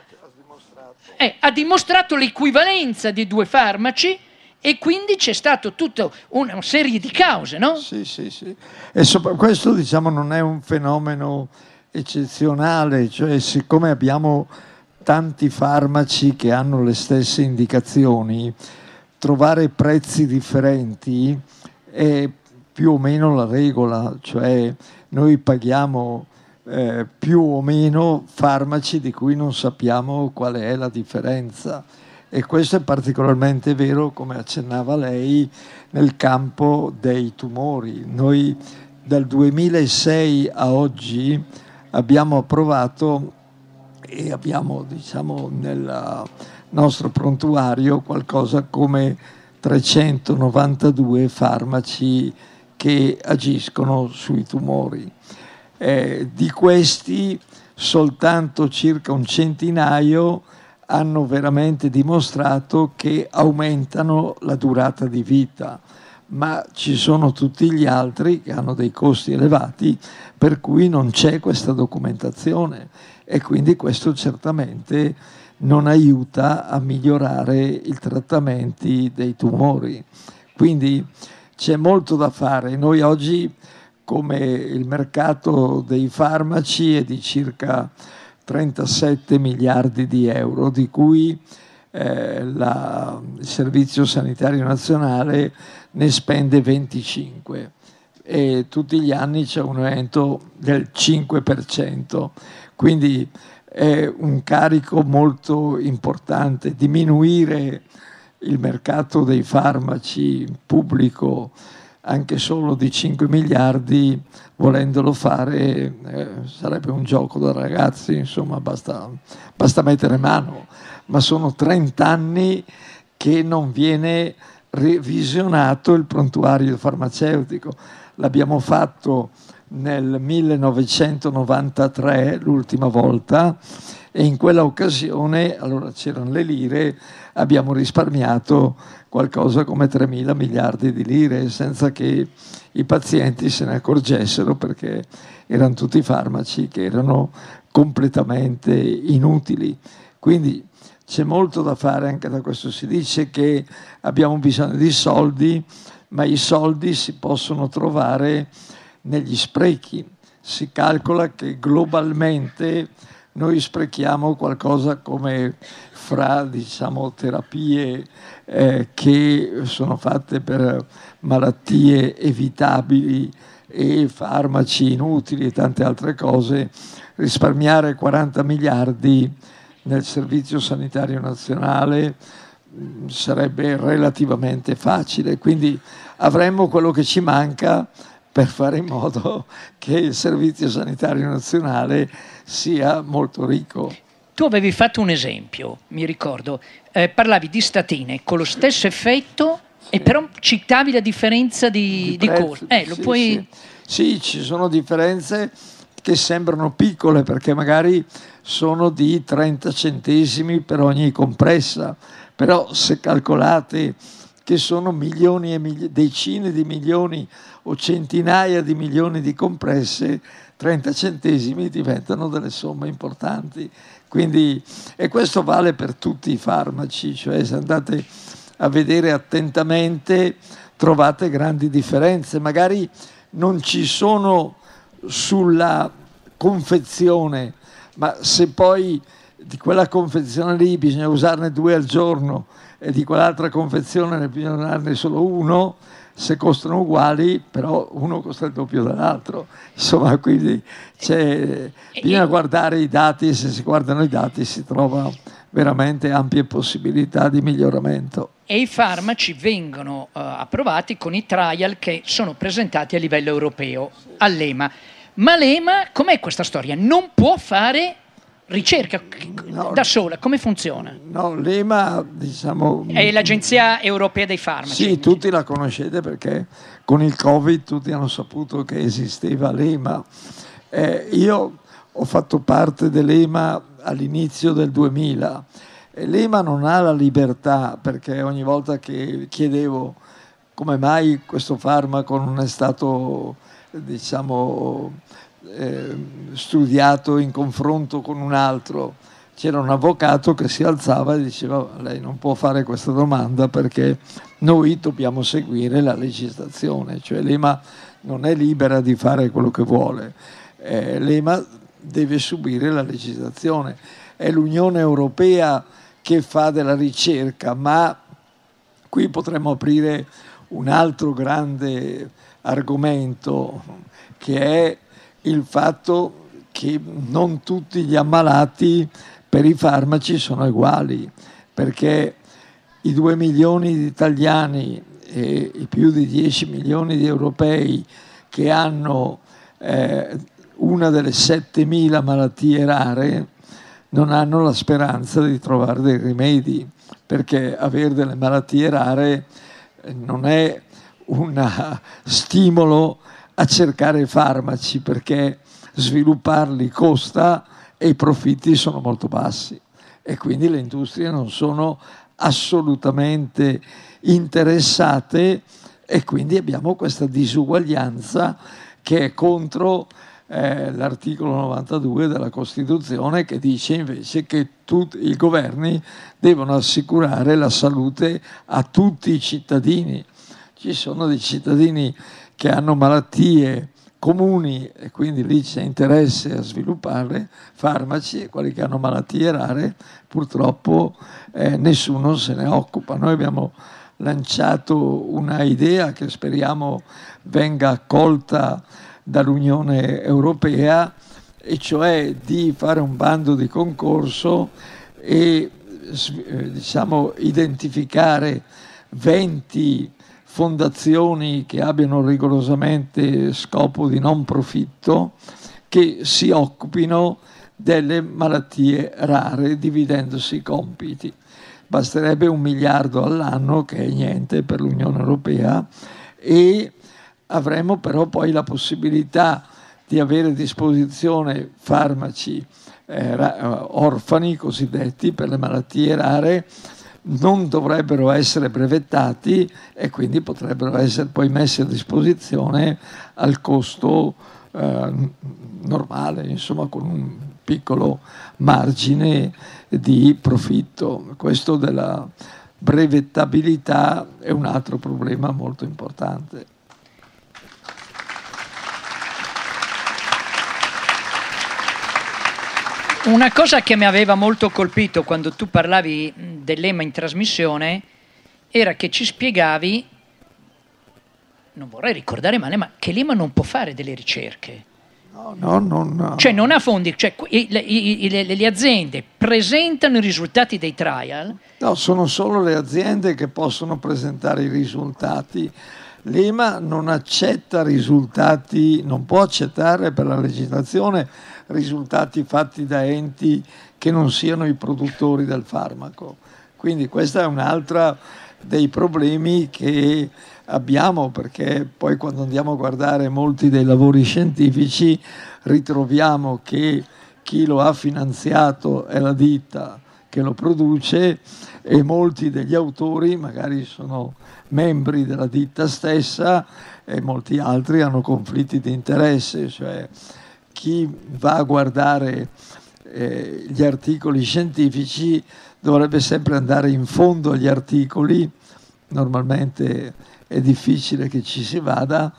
eh, ha dimostrato l'equivalenza di due farmaci e quindi c'è stata tutta una serie di cause, no? Sì, sì, sì. E sopra questo, diciamo, non è un fenomeno eccezionale, cioè siccome abbiamo tanti farmaci che hanno le stesse indicazioni, trovare prezzi differenti è più o meno la regola, cioè noi paghiamo eh, più o meno farmaci di cui non sappiamo qual è la differenza, e questo è particolarmente vero, come accennava lei, nel campo dei tumori. Noi dal duemilasei a oggi abbiamo approvato e abbiamo, diciamo, nel nostro prontuario qualcosa come trecentonovantadue farmaci che agiscono sui tumori. Eh, di questi soltanto circa un centinaio hanno veramente dimostrato che aumentano la durata di vita, ma ci sono tutti gli altri che hanno dei costi elevati per cui non c'è questa documentazione e quindi questo certamente non aiuta a migliorare i trattamenti dei tumori. Quindi c'è molto da fare. Noi oggi, come il mercato dei farmaci è di circa trentasette miliardi di euro, di cui eh, la, il Servizio Sanitario Nazionale ne spende venticinque e tutti gli anni c'è un aumento del cinque per cento, quindi è un carico molto importante. Diminuire il mercato dei farmaci pubblico anche solo di cinque miliardi, volendolo fare, eh, sarebbe un gioco da ragazzi, insomma basta, basta mettere mano, ma sono trenta anni che non viene revisionato il prontuario farmaceutico. L'abbiamo fatto nel millenovecentonovantatré l'ultima volta e in quella occasione, allora c'erano le lire, abbiamo risparmiato qualcosa come tremila miliardi di lire senza che i pazienti se ne accorgessero, perché erano tutti farmaci che erano completamente inutili. Quindi c'è molto da fare anche da questo. Si dice che abbiamo bisogno di soldi, ma i soldi si possono trovare negli sprechi. Si calcola che globalmente noi sprechiamo qualcosa come fra, diciamo, terapie eh, che sono fatte per malattie evitabili e farmaci inutili e tante altre cose, risparmiare quaranta miliardi nel Servizio Sanitario Nazionale mh, sarebbe relativamente facile, quindi avremmo quello che ci manca per fare in modo che il Servizio Sanitario Nazionale sia molto ricco. Tu avevi fatto un esempio, mi ricordo, eh, parlavi di statine con lo stesso effetto, sì, e però citavi la differenza di, di, di costo. Eh, lo sì, puoi... sì. sì, ci sono differenze che sembrano piccole perché magari sono di trenta centesimi per ogni compressa, però se calcolate che sono milioni e mili- decine di milioni o centinaia di milioni di compresse, trenta centesimi diventano delle somme importanti. Quindi, e questo vale per tutti i farmaci, cioè se andate a vedere attentamente trovate grandi differenze, magari non ci sono sulla confezione, ma se poi di quella confezione lì bisogna usarne due al giorno e di quell'altra confezione ne bisogna usarne solo uno, se costano uguali, però uno costa il doppio dell'altro. Insomma, quindi c'è, bisogna guardare i dati e se si guardano i dati si trova veramente ampie possibilità di miglioramento. E i farmaci vengono uh, approvati con i trial che sono presentati a livello europeo all'EMA. Ma l'EMA, com'è questa storia? Non può fare ricerca no, da sola, come funziona? No, l'EMA, diciamo... È l'Agenzia Europea dei Farmaci. Sì, tutti la conoscete perché con il Covid tutti hanno saputo che esisteva l'EMA. Eh, io ho fatto parte dell'EMA all'inizio del duemila e l'EMA non ha la libertà, perché ogni volta che chiedevo come mai questo farmaco non è stato, diciamo... Eh, studiato in confronto con un altro, c'era un avvocato che si alzava e diceva: lei non può fare questa domanda perché noi dobbiamo seguire la legislazione, cioè l'EMA non è libera di fare quello che vuole, eh, l'EMA deve subire la legislazione, è l'Unione Europea che fa della ricerca, ma qui potremmo aprire un altro grande argomento che è il fatto che non tutti gli ammalati per i farmaci sono uguali, perché i due milioni di italiani e i più di dieci milioni di europei che hanno eh, una delle settemila malattie rare non hanno la speranza di trovare dei rimedi, perché avere delle malattie rare non è un stimolo a cercare farmaci, perché svilupparli costa e i profitti sono molto bassi, e quindi le industrie non sono assolutamente interessate, e quindi abbiamo questa disuguaglianza che è contro eh, l'articolo novantadue della Costituzione, che dice invece che tutti i governi devono assicurare la salute a tutti i cittadini. Ci sono dei cittadini che hanno malattie comuni e quindi lì c'è interesse a sviluppare farmaci, e quelli che hanno malattie rare purtroppo eh, nessuno se ne occupa. Noi abbiamo lanciato una idea che speriamo venga accolta dall'Unione Europea, e cioè di fare un bando di concorso e eh, diciamo identificare venti fondazioni che abbiano rigorosamente scopo di non profitto, che si occupino delle malattie rare dividendosi i compiti. Basterebbe un miliardo all'anno, che è niente per l'Unione Europea, e avremo però poi la possibilità di avere a disposizione farmaci eh, orfani, cosiddetti, per le malattie rare. Non dovrebbero essere brevettati e quindi potrebbero essere poi messi a disposizione al costo eh, normale, insomma con un piccolo margine di profitto. Questo della brevettabilità è un altro problema molto importante. Una cosa che mi aveva molto colpito quando tu parlavi dell'E M A in trasmissione era che ci spiegavi, non vorrei ricordare male, ma che l'E M A non può fare delle ricerche. No, no, no, no. Cioè non ha fondi, cioè i, i, i, le, le aziende presentano i risultati dei trial. No, sono solo le aziende che possono presentare i risultati. L'E M A non accetta risultati, non può accettare per la legislazione risultati fatti da enti che non siano i produttori del farmaco. Quindi questa è un'altra dei problemi che abbiamo, perché poi quando andiamo a guardare molti dei lavori scientifici ritroviamo che chi lo ha finanziato è la ditta che lo produce, e molti degli autori magari sono membri della ditta stessa, e molti altri hanno conflitti di interesse, cioè chi va a guardare eh, gli articoli scientifici dovrebbe sempre andare in fondo agli articoli. Normalmente è difficile che ci si vada,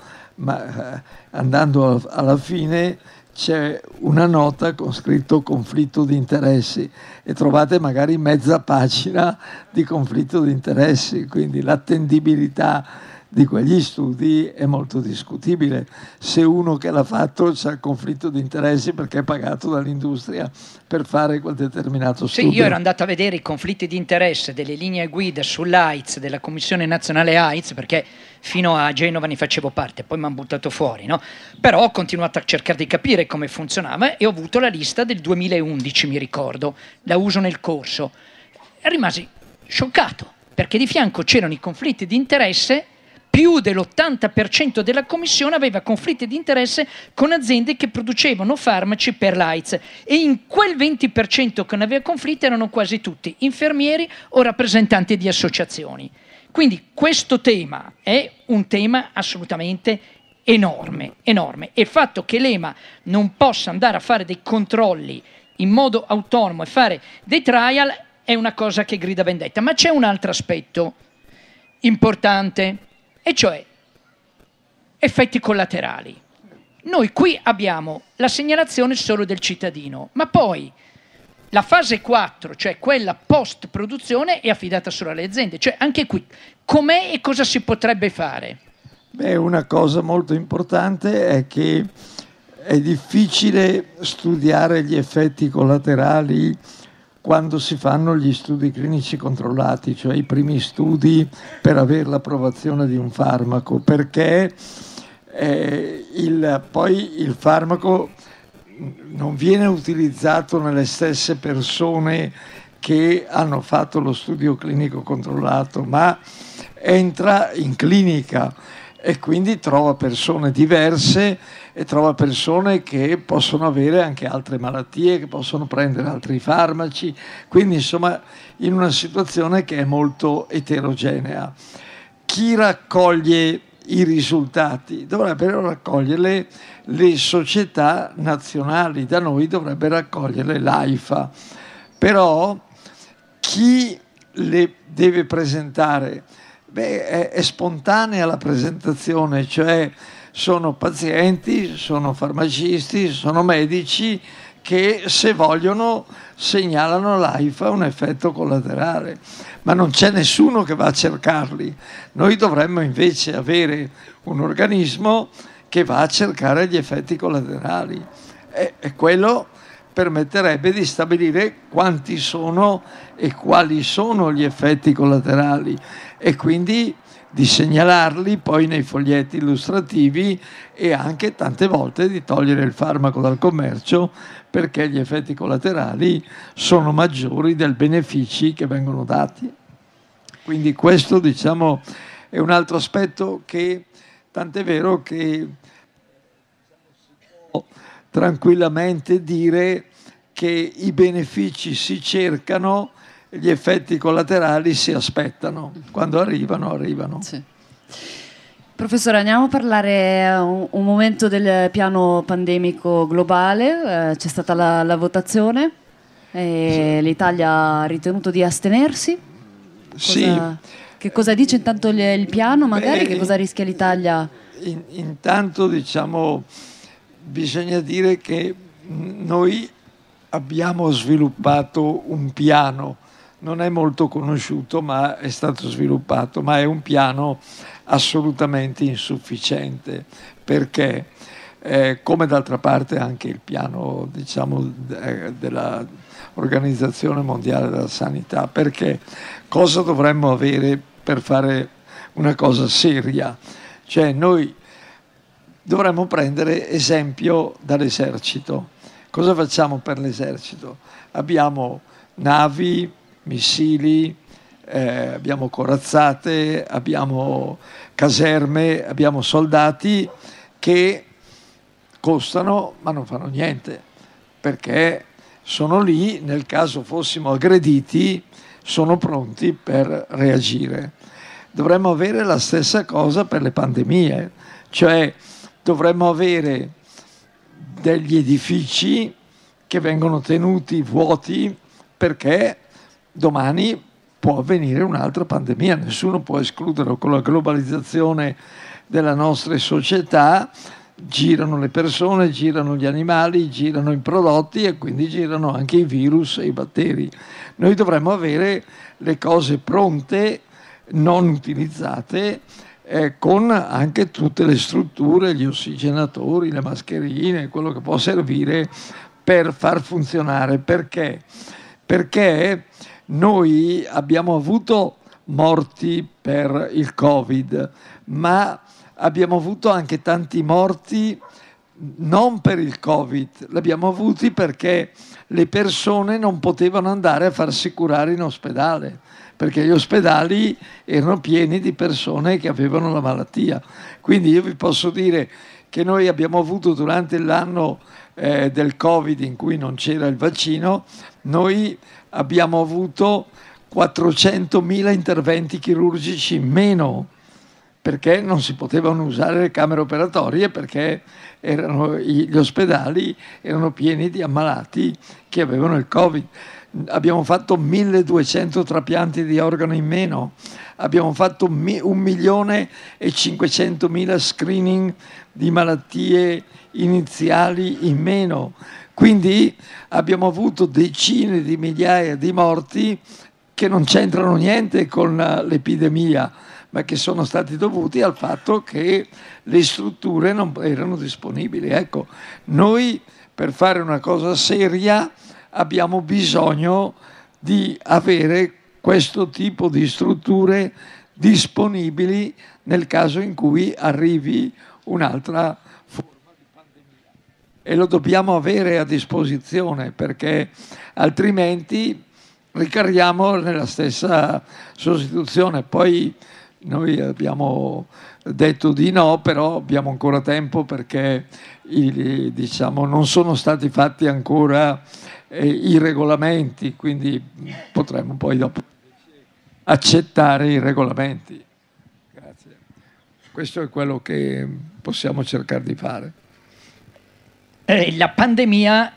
ma eh, andando alla fine c'è una nota con scritto conflitto di interessi, e trovate magari mezza pagina di conflitto di interessi, quindi l'attendibilità di quegli studi è molto discutibile. Se uno che l'ha fatto c'ha il conflitto di interessi perché è pagato dall'industria per fare quel determinato studio. Sì, io ero andato a vedere i conflitti di interesse delle linee guida sull'AIDS della Commissione Nazionale AIDS, perché fino a Genova ne facevo parte, poi mi hanno buttato fuori, no? Però ho continuato a cercare di capire come funzionava e ho avuto la lista del duemilaundici, mi ricordo, la uso nel corso. E rimasi scioccato, perché di fianco c'erano i conflitti di interesse. Più dell'ottanta per cento della commissione aveva conflitti di interesse con aziende che producevano farmaci per l'AIDS, e in quel venti per cento che non aveva conflitti erano quasi tutti infermieri o rappresentanti di associazioni. Quindi questo tema è un tema assolutamente enorme, enorme. E il fatto che l'E M A non possa andare a fare dei controlli in modo autonomo e fare dei trial è una cosa che grida vendetta. Ma c'è un altro aspetto importante, e cioè effetti collaterali. Noi qui abbiamo la segnalazione solo del cittadino, ma poi la fase quattro, cioè quella post produzione, è affidata solo alle aziende. Cioè anche qui com'è e cosa si potrebbe fare? Beh, una cosa molto importante è che è difficile studiare gli effetti collaterali quando si fanno gli studi clinici controllati, cioè i primi studi per avere l'approvazione di un farmaco, perché eh, il, poi il farmaco non viene utilizzato nelle stesse persone che hanno fatto lo studio clinico controllato, ma entra in clinica e quindi trova persone diverse e trova persone che possono avere anche altre malattie, che possono prendere altri farmaci, quindi insomma in una situazione che è molto eterogenea. Chi raccoglie i risultati? Dovrebbero raccoglierle le società nazionali, da noi dovrebbe raccoglierle l'AIFA, però chi le deve presentare? Beh, è, è spontanea la presentazione, cioè sono pazienti, sono farmacisti, sono medici che se vogliono segnalano all'AIFA un effetto collaterale, ma non c'è nessuno che va a cercarli. Noi dovremmo invece avere un organismo che va a cercare gli effetti collaterali e, e quello permetterebbe di stabilire quanti sono e quali sono gli effetti collaterali e quindi di segnalarli poi nei foglietti illustrativi e anche tante volte di togliere il farmaco dal commercio perché gli effetti collaterali sono maggiori dei benefici che vengono dati. Quindi questo, diciamo, è un altro aspetto che, tant'è vero che si può tranquillamente dire che i benefici si cercano, gli effetti collaterali si aspettano, quando arrivano, arrivano. Sì. Professore, andiamo a parlare un, un momento del piano pandemico globale, eh, c'è stata la, la votazione, e sì. L'Italia ha ritenuto di astenersi. Cosa, sì. Che cosa dice intanto il, il piano, magari? Beh, che cosa rischia l'Italia? In, intanto, diciamo, bisogna dire che noi abbiamo sviluppato un piano, non è molto conosciuto, ma è stato sviluppato, ma è un piano assolutamente insufficiente, perché eh, come d'altra parte anche il piano, diciamo, de, della Organizzazione Mondiale della Sanità, perché cosa dovremmo avere per fare una cosa seria? Cioè noi dovremmo prendere esempio dall'esercito. Cosa facciamo per l'esercito? Abbiamo navi, missili, eh, abbiamo corazzate, abbiamo caserme, abbiamo soldati che costano ma non fanno niente, perché sono lì, nel caso fossimo aggrediti, sono pronti per reagire. Dovremmo avere la stessa cosa per le pandemie, cioè dovremmo avere degli edifici che vengono tenuti vuoti perché domani può avvenire un'altra pandemia, nessuno può escludere. Con la globalizzazione della nostra società girano le persone, girano gli animali, girano i prodotti e quindi girano anche i virus e i batteri. Noi dovremmo avere le cose pronte, non utilizzate, eh, con anche tutte le strutture, gli ossigenatori, le mascherine, quello che può servire per far funzionare. Perché? Perché noi abbiamo avuto morti per il Covid, ma abbiamo avuto anche tanti morti non per il Covid, l'abbiamo avuti perché le persone non potevano andare a farsi curare in ospedale, perché gli ospedali erano pieni di persone che avevano la malattia. Quindi io vi posso dire che noi abbiamo avuto durante l'anno eh, del Covid, in cui non c'era il vaccino, noi abbiamo avuto quattrocentomila interventi chirurgici in meno, perché non si potevano usare le camere operatorie, perché erano, gli ospedali erano pieni di ammalati che avevano il Covid. Abbiamo fatto milleduecento trapianti di organi in meno, abbiamo fatto un milione e cinquecentomila screening di malattie iniziali in meno. Quindi abbiamo avuto decine di migliaia di morti che non c'entrano niente con l'epidemia, ma che sono stati dovuti al fatto che le strutture non erano disponibili. Ecco, noi per fare una cosa seria abbiamo bisogno di avere questo tipo di strutture disponibili nel caso in cui arrivi un'altra forma di pandemia. e lo dobbiamo avere a disposizione, perché altrimenti ricariamo nella stessa sostituzione. Poi noi abbiamo detto di no, però abbiamo ancora tempo, perché i, diciamo, non sono stati fatti ancora eh, i regolamenti, quindi potremmo poi dopo accettare i regolamenti. Grazie. Questo è quello che possiamo cercare di fare. Eh, la pandemia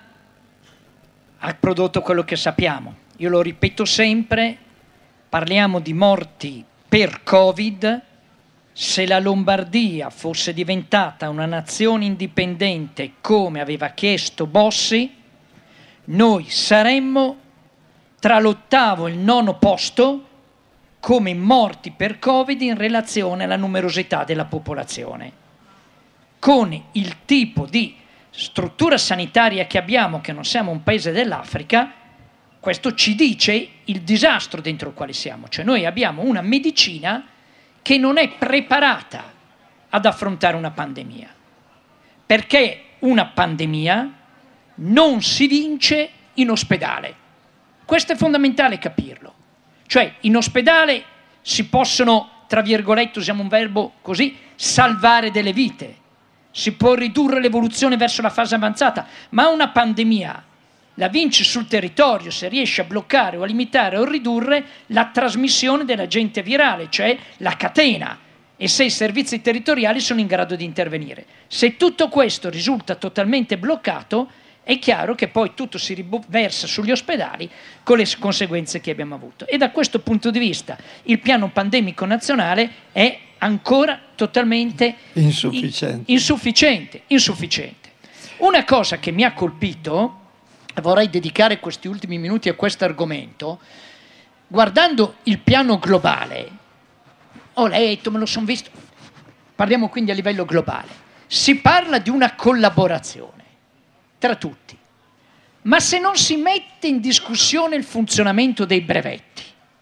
ha prodotto quello che sappiamo. Io lo ripeto sempre, parliamo di morti per Covid. Se la Lombardia fosse diventata una nazione indipendente come aveva chiesto Bossi, noi saremmo tra l'ottavo e il nono posto come morti per Covid in relazione alla numerosità della popolazione. Con il tipo di struttura sanitaria che abbiamo, che non siamo un paese dell'Africa, questo ci dice il disastro dentro il quale siamo. Cioè noi abbiamo una medicina che non è preparata ad affrontare una pandemia, perché una pandemia non si vince in ospedale. Questo è fondamentale capirlo. Cioè in ospedale si possono, tra virgolette, usiamo un verbo così, salvare delle vite, si può ridurre l'evoluzione verso la fase avanzata, ma una pandemia la vinci sul territorio se riesci a bloccare o a limitare o ridurre la trasmissione dell'agente virale, cioè la catena, e se i servizi territoriali sono in grado di intervenire. Se tutto questo risulta totalmente bloccato, è chiaro che poi tutto si riversa sugli ospedali con le conseguenze che abbiamo avuto. E da questo punto di vista il piano pandemico nazionale è ancora totalmente insufficiente. insufficiente, insufficiente. Una cosa che mi ha colpito, vorrei dedicare questi ultimi minuti a questo argomento, guardando il piano globale, ho letto, me lo sono visto, parliamo quindi a livello globale, si parla di una collaborazione tra tutti, ma se non si mette in discussione il funzionamento dei brevetti,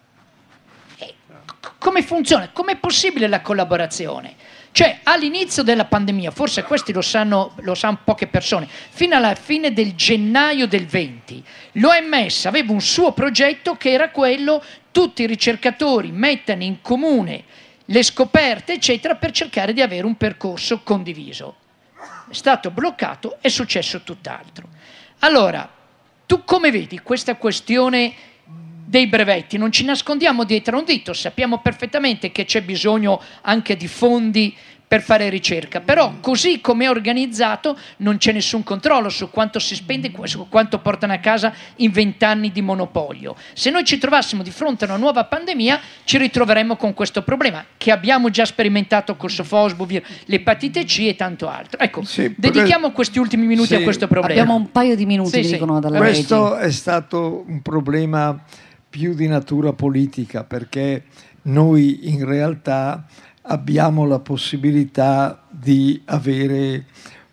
eh, come funziona? Com'è possibile la collaborazione? Cioè all'inizio della pandemia, forse questi lo sanno, lo sanno poche persone, fino alla fine del gennaio del venti, l'O M S aveva un suo progetto che era quello, tutti i ricercatori mettano in comune le scoperte, eccetera, per cercare di avere un percorso condiviso. È stato bloccato, è successo tutt'altro. Allora, tu come vedi questa questione dei brevetti? Non ci nascondiamo dietro a un dito, sappiamo perfettamente che c'è bisogno anche di fondi per fare ricerca, però così come è organizzato non c'è nessun controllo su quanto si spende, su quanto portano a casa in vent'anni di monopolio. Se noi ci trovassimo di fronte a una nuova pandemia ci ritroveremmo con questo problema che abbiamo già sperimentato col Sofosbuvir, l'epatite C e tanto altro. Ecco, sì, dedichiamo questi ultimi minuti sì, a questo problema. Abbiamo un paio di minuti, sì, dicono dalla Questo regi. È stato un problema più di natura politica, perché noi in realtà abbiamo la possibilità di avere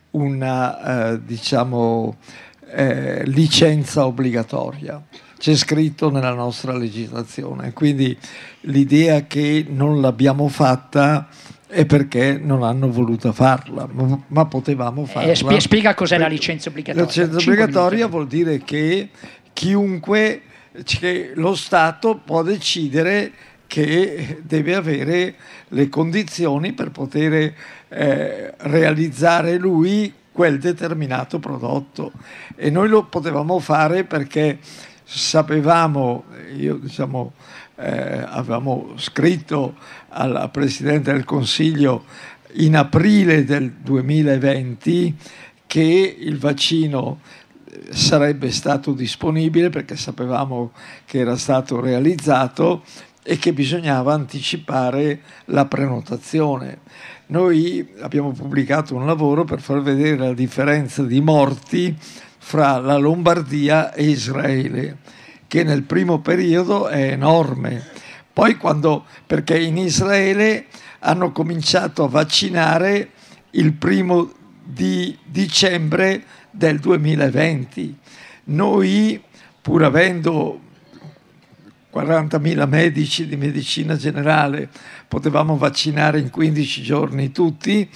una eh, diciamo eh, licenza obbligatoria, c'è scritto nella nostra legislazione, quindi l'idea che non l'abbiamo fatta è perché non hanno voluto farla, ma, ma potevamo farla. Eh, spiega cos'è la licenza obbligatoria. La licenza obbligatoria vuol dire che chiunque, che lo Stato può decidere che deve avere le condizioni per poter eh, realizzare lui quel determinato prodotto, e noi lo potevamo fare perché sapevamo, io diciamo eh, avevamo scritto al Presidente del Consiglio in aprile del duemilaventi che il vaccino sarebbe stato disponibile, perché sapevamo che era stato realizzato e che bisognava anticipare la prenotazione. Noi abbiamo pubblicato un lavoro per far vedere la differenza di morti fra la Lombardia e Israele, che nel primo periodo è enorme. Poi quando, perché in Israele hanno cominciato a vaccinare il primo di dicembre del duemilaventi. Noi, pur avendo quarantamila medici di medicina generale, potevamo vaccinare in quindici giorni tutti,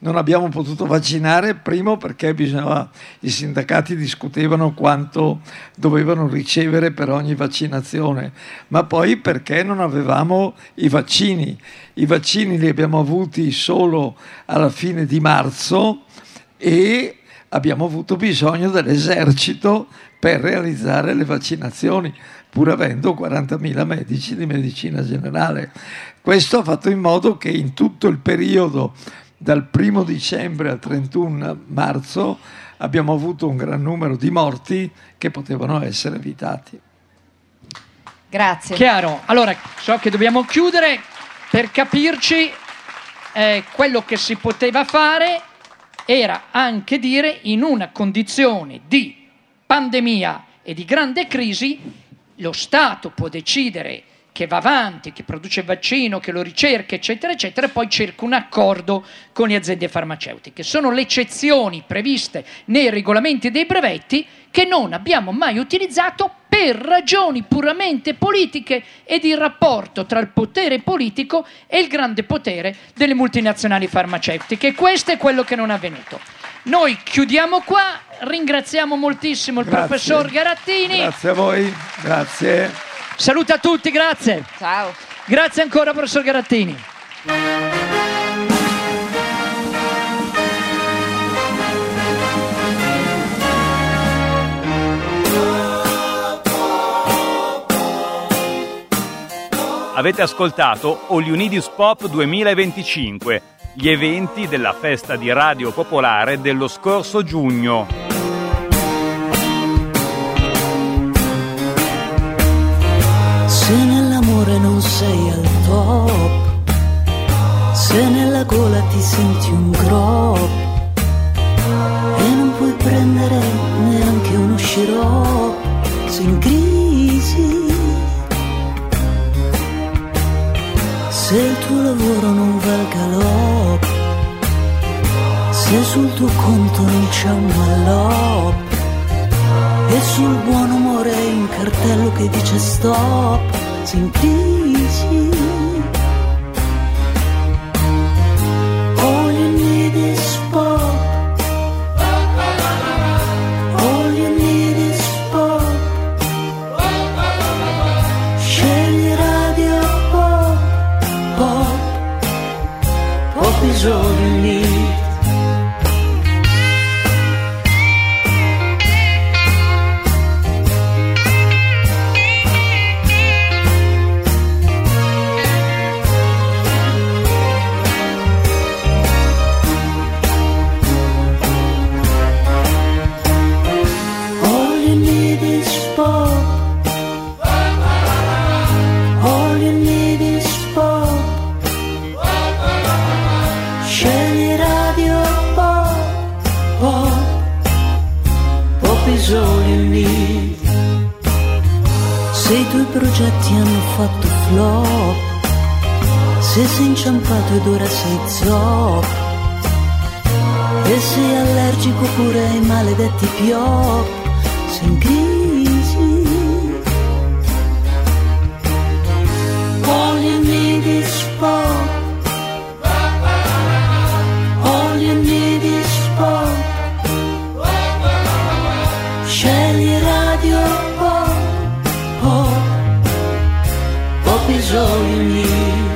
non abbiamo potuto vaccinare, primo perché bisognava, i sindacati discutevano quanto dovevano ricevere per ogni vaccinazione, ma poi perché non avevamo i vaccini. I vaccini li abbiamo avuti solo alla fine di marzo e abbiamo avuto bisogno dell'esercito per realizzare le vaccinazioni, pur avendo quarantamila medici di medicina generale. Questo ha fatto in modo che in tutto il periodo dal primo dicembre al trentuno marzo abbiamo avuto un gran numero di morti che potevano essere evitati. Grazie. Chiaro. Allora, so che dobbiamo chiudere. Per capirci, eh, quello che si poteva fare era anche dire, in una condizione di pandemia e di grande crisi, lo Stato può decidere che va avanti, che produce il vaccino, che lo ricerca, eccetera, eccetera, e poi cerca un accordo con le aziende farmaceutiche. Sono le eccezioni previste nei regolamenti dei brevetti che non abbiamo mai utilizzato per ragioni puramente politiche e di rapporto tra il potere politico e il grande potere delle multinazionali farmaceutiche. Questo è quello che non è avvenuto. Noi chiudiamo qua, ringraziamo moltissimo il Grazie. professor Garattini. Grazie a voi, grazie. Saluta a tutti, grazie. Ciao. Grazie ancora, professor Garattini. Avete ascoltato All You Need Is Pop duemilaventicinque, gli eventi della festa di Radio Popolare dello scorso giugno. Se nell'amore non sei al top, se nella gola ti senti un drop e non puoi prendere neanche uno sciroppo, sei in crisi. Se il tuo lavoro non va al galop, se sul tuo conto non c'è un mallop e sul buon umore un cartello che dice stop, sei in crisi. All you need is pop, all you need is pop, scegli radio pop, pop, pop is all you need. Se i tuoi progetti hanno fatto flop, se sei inciampato ed ora sei zop, e sei allergico pure ai maledetti piop, sei in crisi. All you need is pop, all you need is pop, scegli radio pop, pop, pop is all you need.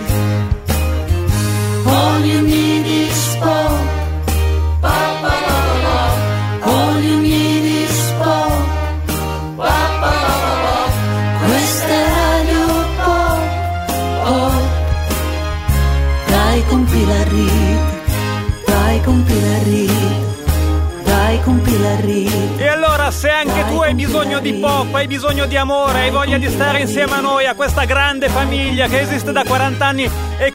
All you need is pop, pop, pop, pop. All you need is pop, pop, pop, pop. Questa è radio pop, pop. Dai compi la rit, dai compi la rit. Dai, compi la rit. E allora, se anche Dai, tu hai compi bisogno la di rit. pop, hai bisogno di amore, hai voglia di stare insieme a noi, a questa grande famiglia che esiste da quaranta anni e